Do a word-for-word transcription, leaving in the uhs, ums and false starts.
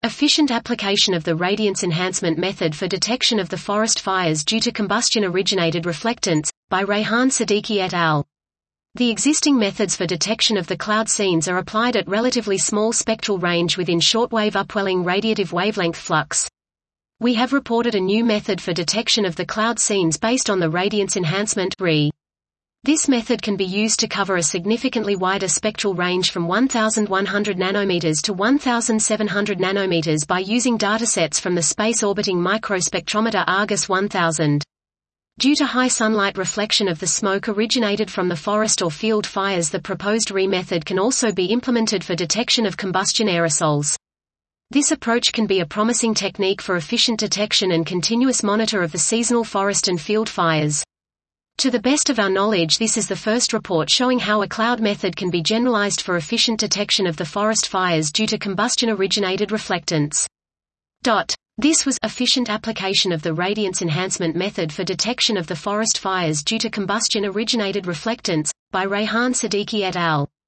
Efficient application of the radiance enhancement method for detection of the forest fires due to combustion-originated reflectance, by Rehan Siddiqui et al. The existing methods for detection of the cloud scenes are applied at relatively small spectral range within shortwave upwelling radiative wavelength flux. We have reported a new method for detection of the cloud scenes based on the radiance enhancement R E. This method can be used to cover a significantly wider spectral range from one thousand one hundred nanometers to one thousand seven hundred nanometers by using datasets from the space-orbiting microspectrometer Argus one thousand. Due to high sunlight reflection of the smoke originated from the forest or field fires, the proposed R E method can also be implemented for detection of combustion aerosols. This approach can be a promising technique for efficient detection and continuous monitor of the seasonal forest and field fires. To the best of our knowledge, this is the first report showing how a cloud method can be generalized for efficient detection of the forest fires due to combustion-originated reflectance. Dot. This was efficient application of the radiance enhancement method for detection of the forest fires due to combustion-originated reflectance, by Rehan Siddiqui et al.